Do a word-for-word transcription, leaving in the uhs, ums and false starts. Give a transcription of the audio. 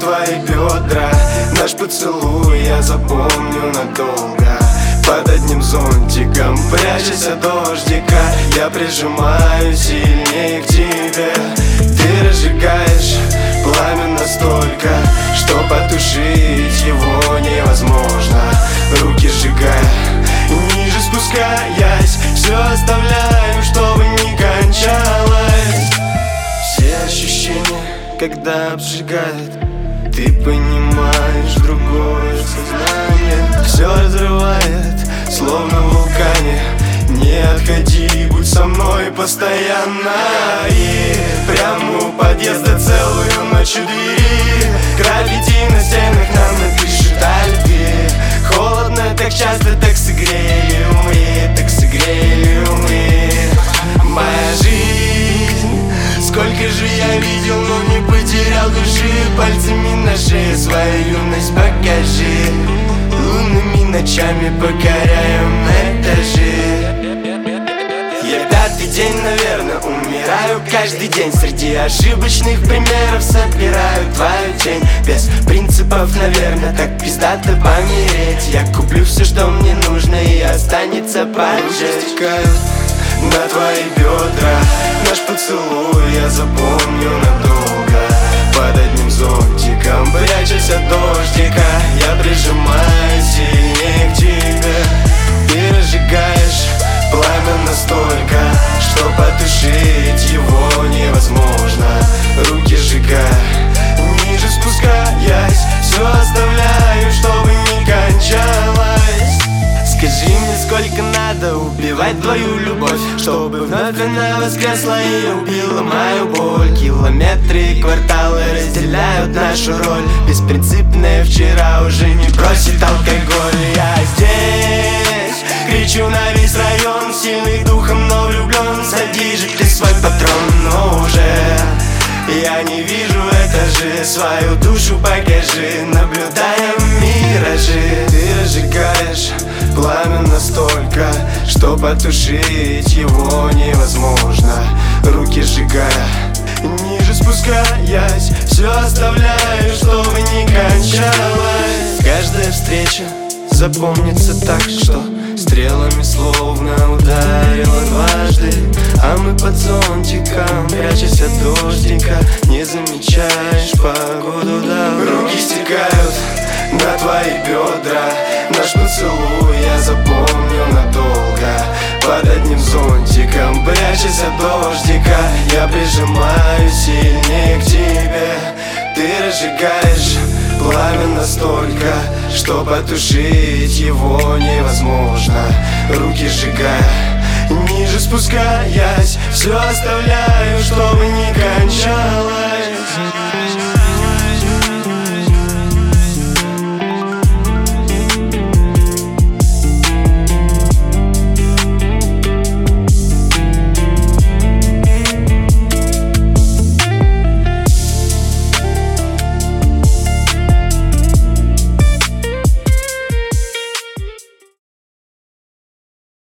твои бедра. Наш поцелуй я запомню надолго. Под одним зонтиком, прячась от дождика, я прижимаю сильнее к тебе. Ты разжигаешь пламя настолько, что потушить его невозможно. Руки сжигая, ниже спускаясь, все оставляю, чтобы не кончалось. Все ощущения, когда обжигает, ты понимаешь, другое сознание все разрывает, словно в вулкане. Не отходи, будь со мной постоянно. И прямо у подъезда целую ночь у двери. Граффити на стенах нам напишут о любви. Холодно так часто, так согрели, умри, так согрели, умри. Моя жизнь, сколько же я видел, но не потерял души. Пальцами на шее свою юность покажи. Лунными ночами покоряем этажи. Я пятый день, наверное, умираю каждый день. Среди ошибочных примеров собираю твою тень. Без принципов, наверное, так пиздато помереть. Я куплю все, что мне нужно, и останется поджечь. На твои бедра наш поцелуй я запомню надолго. Под одним зонтиком, прячась от дождика, я прижимаю сильнее к тебе. Ты разжигаешь пламя настолько, что потушить его невозможно. Руки сжигая, ниже спускаясь, все оставляю, чтобы не кончалось. Скажи мне, сколько надо убивать твою любовь, чтобы вновь она воскресла и убила мою боль. Километры и кварталы разделяют нашу роль. Беспринципная вчера уже не бросит алкоголь. Я здесь кричу на весь район, сильный духом, но влюблен. Садись же ты свой патрон, но уже я не вижу этажи. Свою душу покажи, наблюдаем миражи. Ты разжигаешь пламя настолько, что потушить его невозможно. Руки сжигая, ниже спускаясь, все оставляю, чтобы не кончалось. Каждая встреча запомнится так, что стрелами словно ударила дважды. А мы под зонтиком, прячась от дождика, не замечаешь погоду давно. Руки стекают на твои бедра. Наш поцелуй я запомню надолго. Под одним зонтиком, прячась от дождика, я прижимаю сильнее к тебе. Ты разжигаешь пламя настолько, что потушить его невозможно. Руки сжигая, ниже спускаясь, все оставляю, чтобы не кончалось.